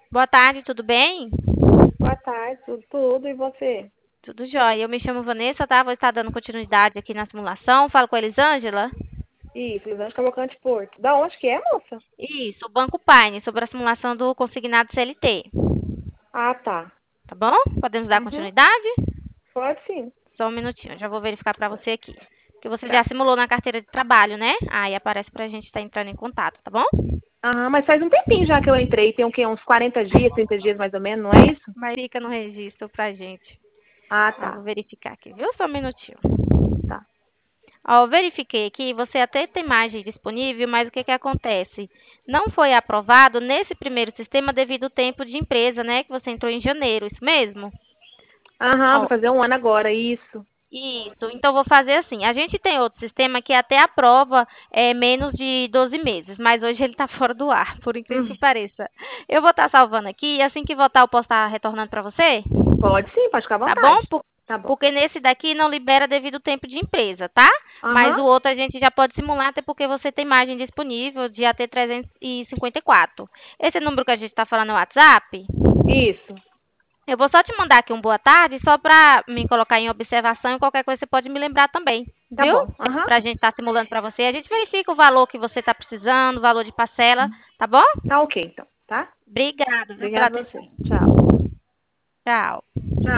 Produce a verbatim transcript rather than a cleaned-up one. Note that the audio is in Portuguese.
Boa tarde, tudo bem? Boa tarde, tudo, tudo, e você? Tudo jóia. Eu me chamo Vanessa, tá? Vou estar dando continuidade aqui na simulação. Falo com a Elisângela. Isso, Lisandro Cavalcante Porto. Da onde que é, moça? Isso, o Banco Paine, sobre a simulação do consignado C L T. Ah, tá. Tá bom? Podemos dar Uhum, continuidade? pode sim. Só um minutinho, já vou verificar para você aqui. Porque você já Tá. simulou na carteira de trabalho, né? Aí aparece pra gente estar entrando em contato, tá bom? Aham, mas faz um tempinho já que eu entrei. Tem o quê? Uns quarenta dias, trinta dias mais ou menos, não é isso? Mas fica no registro pra gente. Ah, Já vou tá. verificar aqui, viu? Só um minutinho. Tá. Ó, eu verifiquei aqui, você até tem imagem disponível, mas o que que acontece? Não foi aprovado nesse primeiro sistema devido ao tempo de empresa, né? Que você entrou em janeiro, isso mesmo? Aham, vai Ó, fazer um ano agora, isso. isso. Então, vou fazer assim. A gente tem outro sistema que até aprova é, menos de doze meses, mas hoje ele está fora do ar, por incrível que Hum, pareça. Eu vou estar salvando aqui e assim que voltar eu posso estar retornando para você? pode sim, pode ficar à Tá bom? vontade. Por- Tá bom. Porque nesse daqui não libera devido ao tempo de empresa, tá? Mas Aham, o outro a gente já pode simular, até porque você tem imagem disponível de A T trezentos e cinquenta e quatro. Esse número que a gente está falando é o WhatsApp. isso. Eu vou só te mandar aqui um boa tarde, só para me colocar em observação e qualquer coisa você pode me lembrar também, Tá viu? bom. Aham. Para a gente estar simulando para você. A gente verifica o valor que você está precisando, o valor de parcela, tá bom? Tá ok, então, tá? Obrigada, viu, pela Obrigada a você. atenção. Tchau. Tchau. Tchau.